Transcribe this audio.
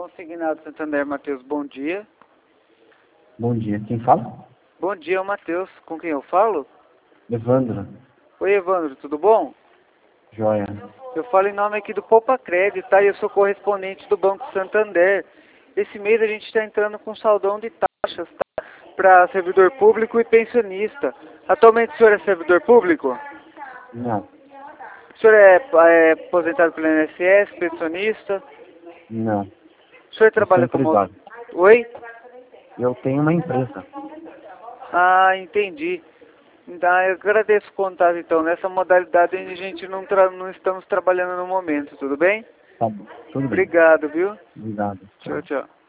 Consignado Santander, Matheus, bom dia. Bom dia, quem fala? Bom dia, Matheus. Com quem eu falo? Evandro. Oi, Evandro, tudo bom? Joia. Eu falo em nome aqui do Poupa Crédito, tá? E eu sou correspondente do Banco Santander. Esse mês a gente está entrando com saldão de taxas, tá? Para servidor público e pensionista. Atualmente o senhor é servidor público? Não. O senhor é aposentado pelo INSS, pensionista? Não. O senhor Eu sou trabalha como... empresário. Oi? Eu tenho uma empresa. Ah, entendi. Então, eu agradeço o contato, então. Nessa modalidade a gente não estamos trabalhando no momento, tudo bem? Tá bom. Tudo bem. Obrigado, viu? Obrigado. Tchau, tchau.